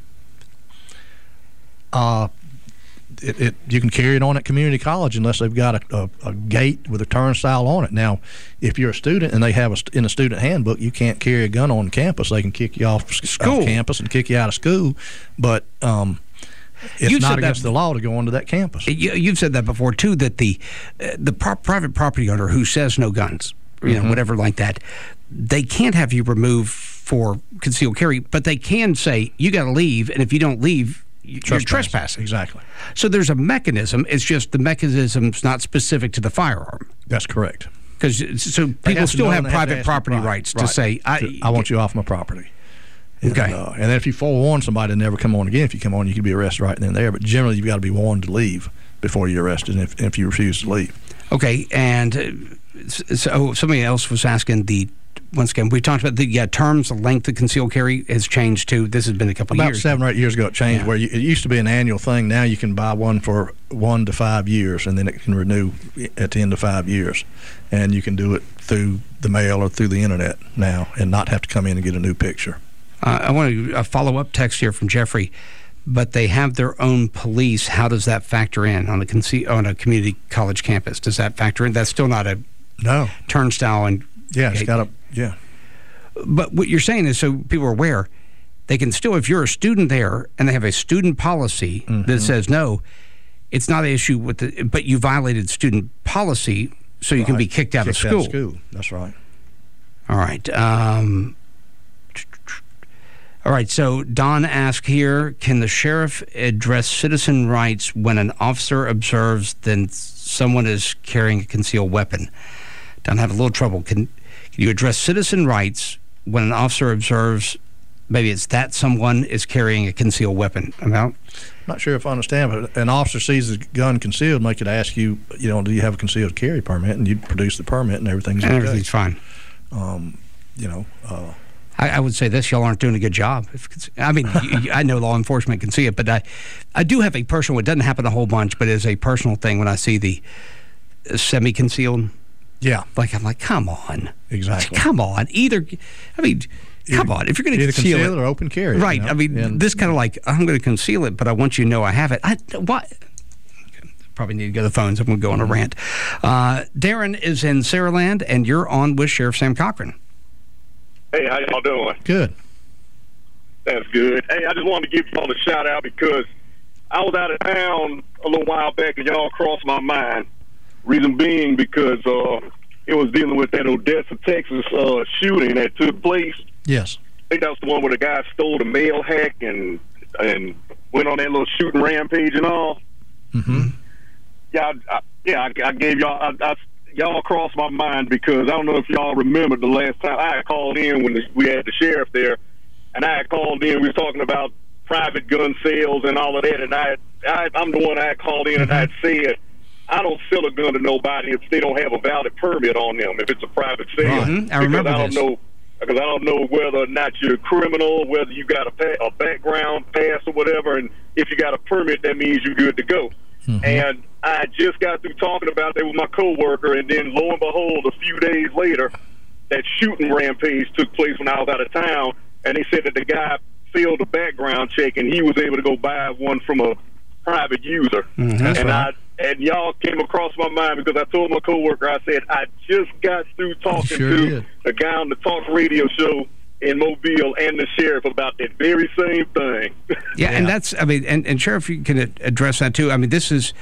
Speaker 10: Uh, it, it you can carry it on at community college unless they've got a, a, a gate with a turnstile on it. Now, if you're a student and they have a, in a student handbook, you can't carry a gun on campus. They can kick you off,
Speaker 9: School.
Speaker 10: off campus and kick you out of school, but um, it's
Speaker 9: You've
Speaker 10: not
Speaker 9: said that-
Speaker 10: against the law to go onto that campus.
Speaker 9: You, you've said that before, too, that the uh, the pro- private property owner who says no guns, you know,
Speaker 10: Mhm.
Speaker 9: whatever like that, they can't have you removed for concealed carry, but they can say, you got to leave, and if you don't leave, you're
Speaker 10: Trespassing.
Speaker 9: trespassing.
Speaker 10: Exactly.
Speaker 9: So there's a mechanism. It's just the mechanism's not specific to the firearm.
Speaker 10: That's correct.
Speaker 9: Because so
Speaker 10: They
Speaker 9: people
Speaker 10: have to
Speaker 9: still
Speaker 10: know
Speaker 9: have
Speaker 10: and they have to
Speaker 9: private
Speaker 10: ask
Speaker 9: property
Speaker 10: you, right,
Speaker 9: rights to
Speaker 10: right.
Speaker 9: say, I,
Speaker 10: To- I want you off my property. And,
Speaker 9: Okay.
Speaker 10: uh, and then if you forewarn somebody to never come on again, if you come on, you could be arrested right then and there. But generally, you've got to be warned to leave before you're arrested, and if, if you refuse to leave.
Speaker 9: Okay, and uh, so somebody else was asking the. Once again, we talked about the yeah, terms, the length of concealed carry has changed too. This has been a couple
Speaker 10: About
Speaker 9: years.
Speaker 10: seven or eight years ago, it changed
Speaker 9: Yeah.
Speaker 10: where you, it used to be an annual thing. Now you can buy one for one to five years, and then it can renew at the end of five years. And you can do it through the mail or through the internet now and not have to come in and get a new picture.
Speaker 9: Uh, I want to, a follow-up text here from Jeffrey. But they have their own police. How does that factor in on a conce- on a community college campus? Does that factor in? That's still not a
Speaker 10: No.
Speaker 9: turnstile and
Speaker 10: Yeah, it's
Speaker 9: gate.
Speaker 10: got a, yeah.
Speaker 9: But what you're saying is, so people are aware, they can still, if you're a student there and they have a student policy
Speaker 10: Mm-hmm.
Speaker 9: that says no, it's not an issue with the, but you violated student policy, so you can
Speaker 10: Right.
Speaker 9: be kicked out of
Speaker 10: Kicked
Speaker 9: school.
Speaker 10: Out of school. That's right.
Speaker 9: All right. Um, all right. So Don asked here, can the sheriff address citizen rights when an officer observes that someone is carrying a concealed weapon? Don, have a little trouble. Can, can you address citizen rights when an officer observes maybe it's that someone is carrying a concealed weapon? I'm out.
Speaker 10: Not sure if I understand, but an officer sees the gun concealed, make it ask you, you know, do you have a concealed carry permit? And you produce the permit, and everything's
Speaker 9: And
Speaker 10: okay.
Speaker 9: everything's fine.
Speaker 10: Um, you know, uh,
Speaker 9: I, I would say this: y'all aren't doing a good job. If, I mean, you, you- I know law enforcement can see it, but I, I do have a personal. It doesn't happen a whole bunch, but it's a personal thing when I see the uh, semi-concealed.
Speaker 10: yeah,
Speaker 9: Like I'm like, come on,
Speaker 10: exactly.
Speaker 9: come on. Either, I mean, come on. If you're going to
Speaker 10: Either
Speaker 9: conceal,
Speaker 10: conceal
Speaker 9: it,
Speaker 10: it or open carry.
Speaker 9: right?
Speaker 10: You know?
Speaker 9: I mean,
Speaker 10: And-
Speaker 9: this kind of like I'm going to conceal it, but I want you to know I have it. I what? Probably need to go to the phones. I'm going to go on a rant. Uh, Darren is in Saraland, and you're on with Sheriff Sam Cochran.
Speaker 11: Hey, how y'all doing?
Speaker 10: Good.
Speaker 11: That's good. Hey, I just wanted to give y'all a shout out because I was out of town a little while back and y'all crossed my mind. Reason being because uh, it was dealing with that Odessa, Texas uh, shooting that took place.
Speaker 10: Yes.
Speaker 11: I think that was the one where the guy stole the mail hack and and went on that little shooting rampage and all.
Speaker 10: Mm-hmm.
Speaker 11: Yeah, I, yeah, I, I gave y'all. I, I, y'all crossed my mind because I don't know if y'all remember the last time I had called in when the, we had the sheriff there, and I had called in. We were talking about private gun sales and all of that, and I, I I'm the one I had called in and I had said, I don't sell a gun to nobody if they don't have a valid permit on them. If it's a private sale,
Speaker 9: right. mm-hmm. I remember
Speaker 11: because I don't
Speaker 9: this.
Speaker 11: know. Because I don't know whether or not you're a criminal, whether you got a, pa- a background pass or whatever, and if you got a permit, that means you're good to go. Mm-hmm. And I just got through talking about that with my coworker, and then lo and behold, a few days later, that shooting rampage took place when I was out of town, and they said that the guy failed a background check, and he was able to go buy one from a private user.
Speaker 9: Mm-hmm.
Speaker 11: And
Speaker 9: right.
Speaker 11: I and y'all came across my mind because I told my coworker, I said, I just got through talking
Speaker 10: sure
Speaker 11: to
Speaker 10: did.
Speaker 11: a guy on the talk radio show in Mobile and the sheriff about that very same thing.
Speaker 9: Yeah, yeah. and that's, I mean, and, and Sheriff, you can address that too. I mean, this is,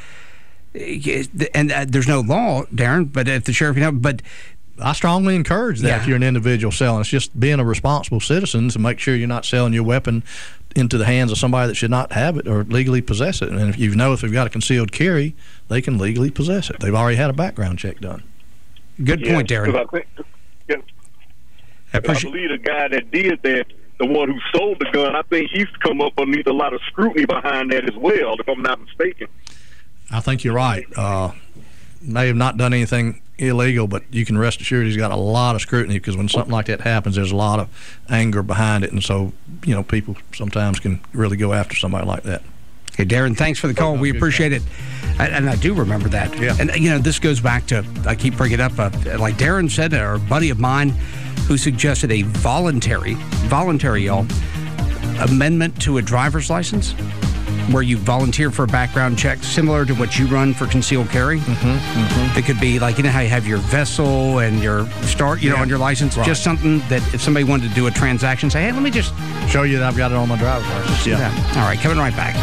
Speaker 9: and uh, there's no law, Darren, but if the sheriff, you know, but
Speaker 10: I strongly encourage that
Speaker 9: yeah.
Speaker 10: if you're an individual selling. It's just being a responsible citizen to make sure you're not selling your weapon into the hands of somebody that should not have it or legally possess it. And if you know if they've got a concealed carry, they can legally possess it. They've already had a background check done.
Speaker 9: Good
Speaker 11: yeah,
Speaker 9: point, Darren.
Speaker 11: I, think, yeah,
Speaker 9: I,
Speaker 11: I believe the guy that did that, the one who sold the gun, I think he's come up underneath a lot of scrutiny behind that as well, if I'm not mistaken.
Speaker 10: I think you're right. Uh, may have not done anything illegal, but you can rest assured he's got a lot of scrutiny because when something like that happens, there's a lot of anger behind it, and so you know people sometimes can really go after somebody like that.
Speaker 9: Okay, Darren, thanks for the call. We appreciate it, and, and I do remember that.
Speaker 10: Yeah.
Speaker 9: And you know, this goes back to, I keep bringing it up, uh, like Darren said, or a buddy of mine who suggested a voluntary, voluntary, y'all, amendment to a driver's license, where you volunteer for a background check similar to what you run for concealed carry.
Speaker 10: Mm-hmm, mm-hmm.
Speaker 9: It could be like, you know how you have your vessel and your start, you
Speaker 10: yeah.
Speaker 9: know, on your license.
Speaker 10: Right.
Speaker 9: Just something that if somebody wanted to do a transaction, say, hey, let me just
Speaker 10: show you that I've got it on my driver's license.
Speaker 9: Yeah. yeah. All right, coming right back.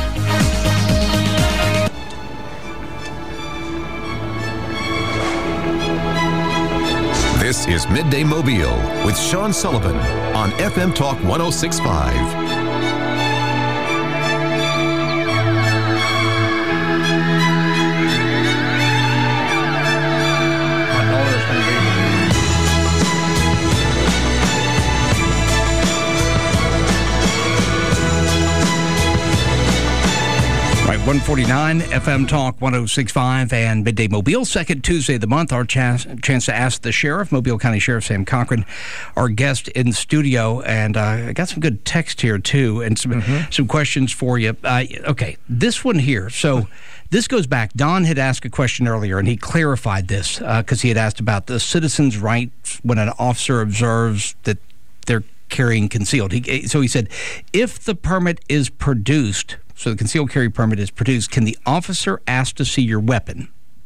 Speaker 5: This is Midday Mobile with Sean Sullivan on F M Talk one oh six point five.
Speaker 9: one forty-nine F M Talk one oh six point five and Midday Mobile, second Tuesday of the month. Our chance, chance to ask the sheriff, Mobile County Sheriff Sam Cochran, our guest in studio. And uh, I got some good text here, too, and some, mm-hmm. some questions for you. Uh, okay, this one here. So this goes back. Don had asked a question earlier, and he clarified this because uh, he had asked about the citizen's rights when an officer observes that they're carrying concealed. He, so he said, if the permit is produced, so the concealed carry permit is produced, can the officer ask to see your weapon?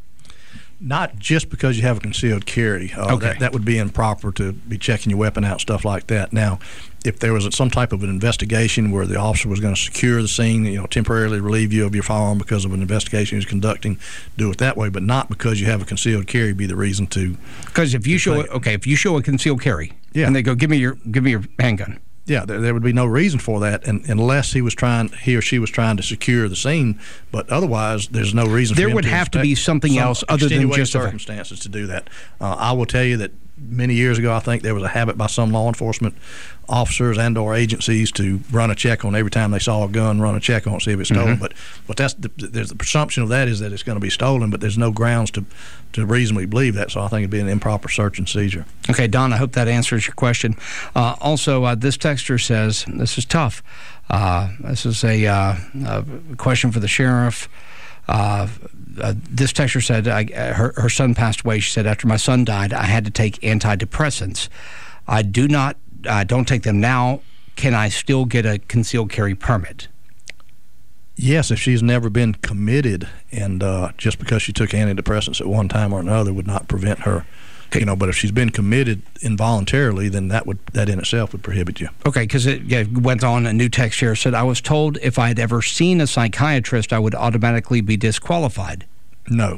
Speaker 10: Not just because you have a concealed carry. Uh,
Speaker 9: okay.
Speaker 10: That, that would be improper to be checking your weapon out, stuff like that. Now, if there was some type of an investigation where the officer was going to secure the scene, you know, temporarily relieve you of your firearm because of an investigation he was conducting, do it that way, but not because you have a concealed carry be the reason to.
Speaker 9: Because if you show it, okay, if you show a concealed carry,
Speaker 10: yeah.
Speaker 9: and they go, give me your give me your handgun.
Speaker 10: Yeah, there, there would be no reason for that, and unless he was trying, he or she was trying to secure the scene. But otherwise, there's no reason.
Speaker 9: There
Speaker 10: for him
Speaker 9: would
Speaker 10: to
Speaker 9: have to be something
Speaker 10: some
Speaker 9: else other than just
Speaker 10: circumstances to do that. Uh, I will tell you that many years ago, I think there was a habit by some law enforcement officers and or agencies to run a check on every time they saw a gun, run a check on it, see if it's stolen. Mm-hmm. But but that's the, there's the presumption of that is that it's going to be stolen, but there's no grounds to to reasonably believe that. So I think it'd be an improper search and seizure.
Speaker 9: Okay, Don, I hope that answers your question. Uh, also, uh, this texter says, this is tough. Uh, this is a, uh, a question for the sheriff. Uh, uh, this texter said I, her, her son passed away. She said, after my son died, I had to take antidepressants. I do not, I don't take them now. Can I still get a concealed carry permit?
Speaker 10: Yes, if she's never been committed, and uh, just because she took antidepressants at one time or another would not prevent her. Okay. You know, but if she's been committed involuntarily, then that would that in itself would prohibit you.
Speaker 9: Okay, because it yeah, went on. A new text here said, I was told if I had ever seen a psychiatrist, I would automatically be disqualified.
Speaker 10: No.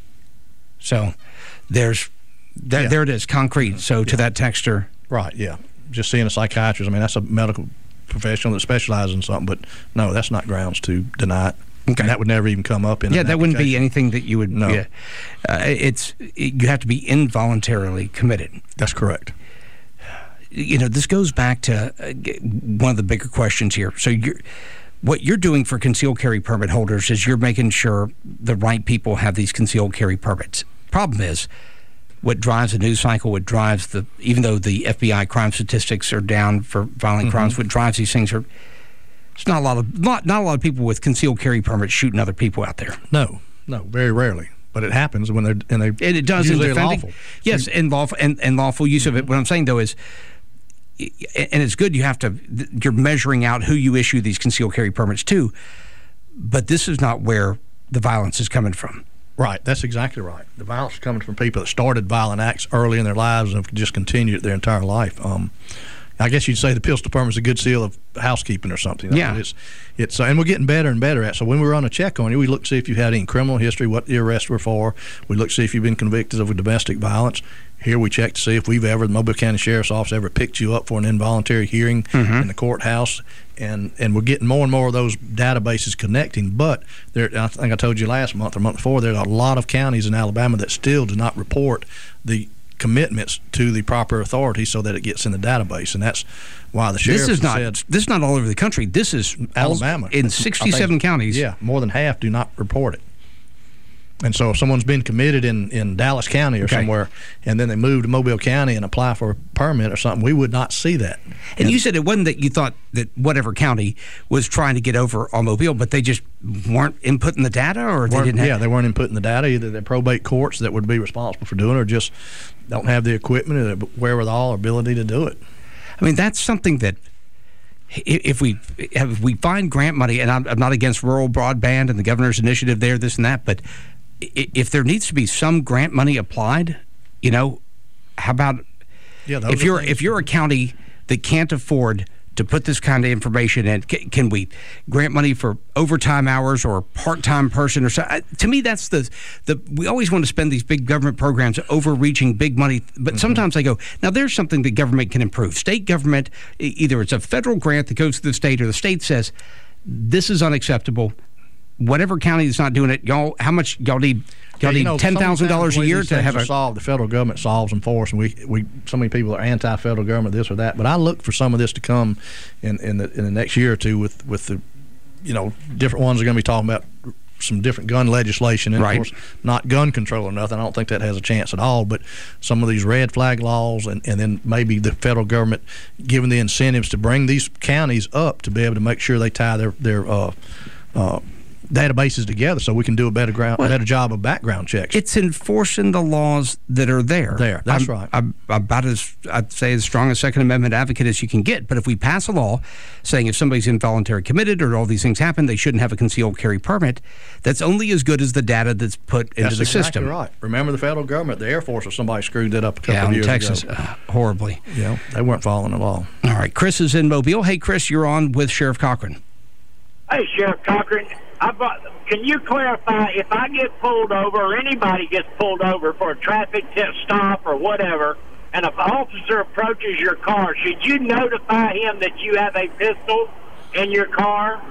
Speaker 9: So there's that,
Speaker 10: yeah.
Speaker 9: there it is, concrete. So to
Speaker 10: yeah.
Speaker 9: that texter.
Speaker 10: Right, yeah. Just seeing a psychiatrist, I mean, that's a medical professional that specializes in something, but no, that's not grounds to deny it. Okay. And that would never even come up in
Speaker 9: yeah,
Speaker 10: an
Speaker 9: that wouldn't be
Speaker 10: application.
Speaker 9: anything that you would.
Speaker 10: No.
Speaker 9: Yeah, uh, it's you have to be involuntarily committed.
Speaker 10: That's correct.
Speaker 9: You know, this goes back to uh, one of the bigger questions here. So you're. What you're doing for concealed carry permit holders is you're making sure the right people have these concealed carry permits. Problem is, what drives the news cycle, what drives the, even though the F B I crime statistics are down for violent mm-hmm. crimes, what drives these things are, it's not a lot of, not, not a lot of people with concealed carry permits shooting other people out there.
Speaker 10: No, no, very rarely. But it happens when they're, and they,
Speaker 9: and it does in defending,
Speaker 10: lawful.
Speaker 9: Yes, and lawful, and, and lawful use mm-hmm. of it. What I'm saying, though, is, and it's good you have to, you're measuring out who you issue these concealed carry permits to, but this is not where the violence is coming from.
Speaker 10: Right, that's exactly right. The violence is coming from people that started violent acts early in their lives and have just continued it their entire life. Um, I guess you'd say the pistol permit is a good seal of housekeeping or something. That's
Speaker 9: yeah.
Speaker 10: It's, it's, uh, and we're getting better and better at it. So when we run a check on you, we look to see if you had any criminal history, what the arrests were for. We look to see if you've been convicted of domestic violence. Here we check to see if we've ever, the Mobile County Sheriff's Office ever picked you up for an involuntary hearing mm-hmm. in the courthouse. And and we're getting more and more of those databases connecting. But there, I think I told you last month or month before, there are a lot of counties in Alabama that still do not report the commitments to the proper authority so that it gets in the database. And that's why the sheriff
Speaker 9: this is not
Speaker 10: said,
Speaker 9: this is not all over the country. This is
Speaker 10: Alabama.
Speaker 9: In sixty-seven
Speaker 10: think,
Speaker 9: counties.
Speaker 10: Yeah, more than half do not report it. And so if someone's been committed in, in Dallas County or okay. somewhere, and then they move to Mobile County and apply for a permit or something, we would not see that.
Speaker 9: And,
Speaker 10: and
Speaker 9: you said it wasn't that you thought that whatever county was trying to get over on Mobile, but they just weren't inputting the data, or they didn't have...
Speaker 10: Yeah, they weren't inputting the data. Either the probate courts that would be responsible for doing it or just don't have the equipment or the wherewithal or ability to do it.
Speaker 9: I mean, that's something that if we if we find grant money, and I'm, I'm not against rural broadband and the governor's initiative there, this and that, but if there needs to be some grant money applied, you know, how about
Speaker 10: yeah,
Speaker 9: if you're if you're a county that can't afford to put this kind of information in, can, can we grant money for overtime hours or part-time person or so? To me, that's the the we always want to spend these big government programs overreaching big money, but mm-hmm. sometimes I go, now there's something that government can improve. State government, either it's a federal grant that goes to the state or the state says this is unacceptable. Whatever county that's not doing it, y'all, how much y'all need? Y'all
Speaker 10: yeah,
Speaker 9: need ten thousand dollars a year to have a
Speaker 10: solve. The federal government solves them for us, and we, we so many people are anti-federal government, this or that. But I look for some of this to come in in the in the next year or two with with the, you know, different ones are going to be talking about some different gun legislation, and
Speaker 9: right.
Speaker 10: of course not gun control or nothing. I don't think that has a chance at all. But some of these red flag laws, and, and then maybe the federal government giving the incentives to bring these counties up to be able to make sure they tie their their uh, uh, databases together so we can do a better ground, well, better job of background checks.
Speaker 9: It's enforcing the laws that are there.
Speaker 10: There, that's
Speaker 9: I'm,
Speaker 10: right.
Speaker 9: I'm about as, I'd say, as strong a Second Amendment advocate as you can get. But if we pass a law saying if somebody's involuntary committed or all these things happen, they shouldn't have a concealed carry permit, that's only as good as the data that's put into
Speaker 10: that's
Speaker 9: the
Speaker 10: exactly
Speaker 9: system.
Speaker 10: Right. Remember the federal government, the Air Force, or somebody screwed that up a couple
Speaker 9: yeah,
Speaker 10: of
Speaker 9: in
Speaker 10: years
Speaker 9: Texas,
Speaker 10: ago.
Speaker 9: Uh, horribly.
Speaker 10: Yeah, they weren't following the law.
Speaker 9: All right, Chris is in Mobile. Hey, Chris, you're on with Sheriff Cochran.
Speaker 12: Hey, Sheriff Cochran. I bought, can you clarify, if I get pulled over or anybody gets pulled over for a traffic stop or whatever, and if an officer approaches your car, should you notify him that you have a pistol in your car?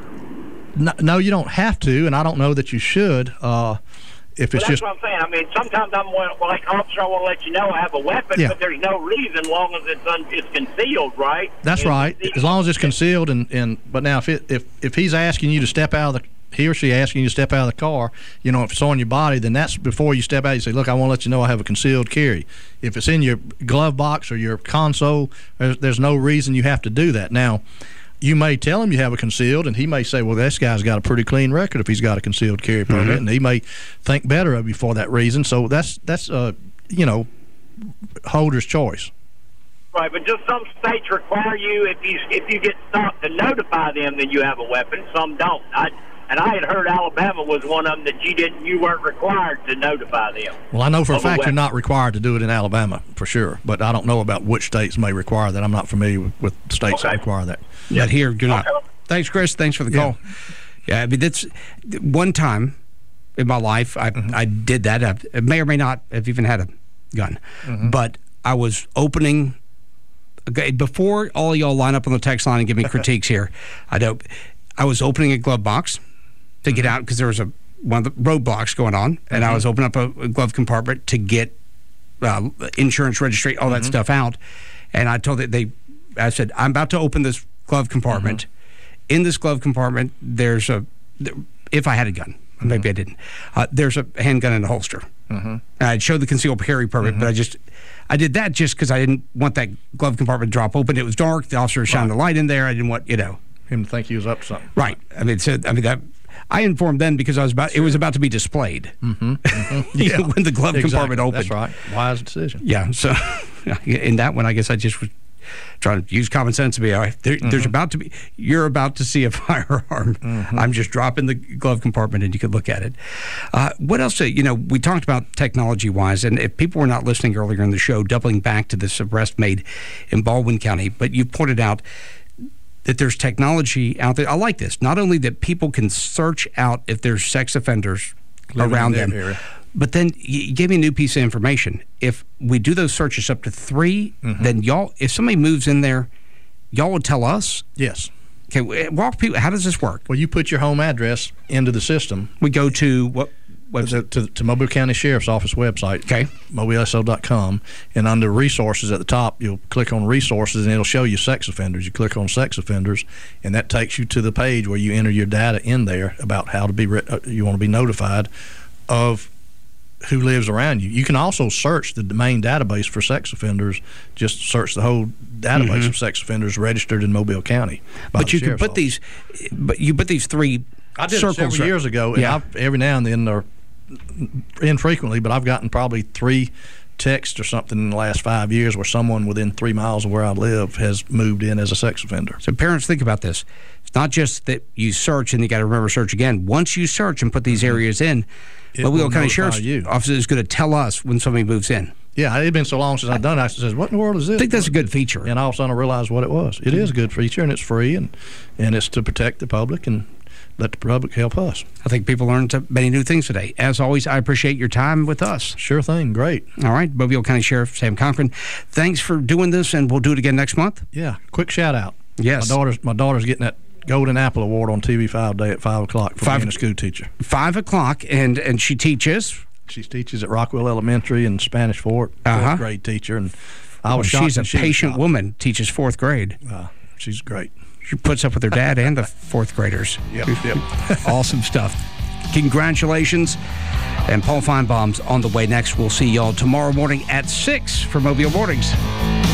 Speaker 10: No, no you don't have to, and I don't know that you should. Uh, if it's
Speaker 12: well, that's
Speaker 10: just,
Speaker 12: what I'm saying. I mean, sometimes I'm like, officer, I want to let you know I have a weapon,
Speaker 10: yeah.
Speaker 12: but there's no reason, long as it's un, it's concealed, right?
Speaker 10: That's
Speaker 12: it's
Speaker 10: right.
Speaker 12: concealed.
Speaker 10: As long as it's concealed, and, and but now if it if if he's asking you to step out of the he or she asking you to step out of the car, you know, if it's on your body, then that's before you step out. You say, look, I want to let you know I have a concealed carry. If it's in your glove box or your console, there's, there's no reason you have to do that. Now, you may tell him you have a concealed, and he may say, well, this guy's got a pretty clean record if he's got a concealed carry permit, mm-hmm. and he may think better of you for that reason. So that's, that's uh, you know, holder's choice.
Speaker 12: Right, but just some states require you, if you if you get stopped, to notify them that you have a weapon. Some don't. I, and I had heard Alabama was one of them that you didn't, you weren't required to notify them.
Speaker 10: Well, I know for a fact
Speaker 12: a
Speaker 10: you're not required to do it in Alabama, for sure. But I don't know about which states may require that. I'm not familiar with, with states
Speaker 12: okay.
Speaker 10: that require that.
Speaker 9: Yeah. But here, you're not.
Speaker 12: Okay.
Speaker 9: Thanks, Chris. Thanks for the call. Yeah, yeah I mean, that's one time in my life I, mm-hmm. I did that. I may or may not have even had a gun. Mm-hmm. But I was opening... Okay, before all y'all line up on the text line and give me critiques here, I don't. I was opening a glove box, to get out because there was a one of the roadblocks going on, and
Speaker 10: Mm-hmm.
Speaker 9: I was opening up a, a glove compartment to get uh, insurance registry, all that
Speaker 10: Mm-hmm.
Speaker 9: stuff out. And I told it they, I said, I'm about to open this glove compartment.
Speaker 10: Mm-hmm.
Speaker 9: In this glove compartment, there's a, if I had a gun,
Speaker 10: Mm-hmm.
Speaker 9: maybe I didn't, uh, there's a handgun in a holster.
Speaker 10: Mm-hmm.
Speaker 9: And I'd showed the concealed carry permit,
Speaker 10: Mm-hmm.
Speaker 9: but I just, I did that just because I didn't want that glove compartment to drop open. It was dark. The officer shined
Speaker 10: Right.
Speaker 9: the light in there. I didn't want, you know.
Speaker 10: Him to think he was up to something.
Speaker 9: Right. I mean, so, I mean that. I informed them because I was about. It was about to be displayed.
Speaker 10: Mm-hmm. Mm-hmm.
Speaker 9: Yeah. When the glove
Speaker 10: Exactly.
Speaker 9: compartment opened.
Speaker 10: That's right. Wise decision.
Speaker 9: Yeah. So, in that one, I guess I just was trying to use common sense to be all right. There,
Speaker 10: Mm-hmm.
Speaker 9: There's about to be. You're about to see a firearm.
Speaker 10: Mm-hmm.
Speaker 9: I'm just dropping the glove compartment, and you could look at it. Uh, what else? You know, we talked about technology wise, and if people were not listening earlier in the show, doubling back to this arrest made in Baldwin County, but you pointed out that there's technology out there. I like this. Not only that people can search out if there's sex offenders
Speaker 10: Living
Speaker 9: around
Speaker 10: in
Speaker 9: them,
Speaker 10: their area.
Speaker 9: but then you gave me a new piece of information. If we do those searches up to three,
Speaker 10: Mm-hmm.
Speaker 9: then y'all, if somebody moves in there, y'all will tell us.
Speaker 10: Yes.
Speaker 9: Okay, walk people. How does this work?
Speaker 10: Well, you put your home address into the system.
Speaker 9: We go to what?
Speaker 10: To, to, to Mobile County Sheriff's Office website,
Speaker 9: okay,
Speaker 10: mobile s o dot com, and under resources at the top, you'll click on resources, and it'll show you sex offenders. You click on sex offenders, and that takes you to the page where you enter your data in there about how to be re- uh, you want to be notified of who lives around you. You can also search the main database for sex offenders. Just search the whole database
Speaker 9: Mm-hmm.
Speaker 10: of sex offenders registered in Mobile County. by
Speaker 9: But
Speaker 10: the
Speaker 9: you can
Speaker 10: Sheriff's
Speaker 9: put
Speaker 10: Office.
Speaker 9: these. But you put these three.
Speaker 10: I did it
Speaker 9: circles
Speaker 10: several
Speaker 9: right-
Speaker 10: years ago, and
Speaker 9: Yeah.
Speaker 10: I've, every now and then, or infrequently, but I've gotten probably three texts or something in the last five years where someone within three miles of where I live has moved in as a sex offender.
Speaker 9: So parents, think about this. It's not just that you search and you got to remember to search again. Once you search and put these areas in,
Speaker 10: It
Speaker 9: Mobile
Speaker 10: will
Speaker 9: County
Speaker 10: notify
Speaker 9: Sheriff's
Speaker 10: you.
Speaker 9: Office is going to tell us when somebody moves in.
Speaker 10: Yeah, it had been so long since I've done it. I says, "What in the world is this?"
Speaker 9: I think that's a good feature.
Speaker 10: And all of a sudden, I realized what it was. It is a good feature, and it's free, and and it's to protect the public and let the public help us.
Speaker 9: I think people learned to- many new things today. As always, I appreciate your time with us.
Speaker 10: Sure thing. Great.
Speaker 9: All right. Mobile County Sheriff Sam Cochran, thanks for doing this, and we'll do it again next month.
Speaker 10: Yeah. Quick shout out.
Speaker 9: Yes.
Speaker 10: My daughter's my daughter's getting that Golden Apple Award on T V five day at five o'clock for
Speaker 9: Five-
Speaker 10: being a school teacher.
Speaker 9: Five o'clock, and and she teaches.
Speaker 10: She teaches at Rockwell Elementary in Spanish Fort, fourth
Speaker 9: Uh-huh.
Speaker 10: grade teacher, and I was
Speaker 9: Well,
Speaker 10: shocked.
Speaker 9: she's a
Speaker 10: and she was
Speaker 9: patient
Speaker 10: shocked.
Speaker 9: woman. Teaches fourth grade.
Speaker 10: Uh, she's great.
Speaker 9: She puts up with her dad and the fourth graders.
Speaker 10: Yep, yep.
Speaker 9: Awesome stuff. Congratulations. And Paul Feinbaum's on the way next. We'll see y'all tomorrow morning at six for Mobile Mornings.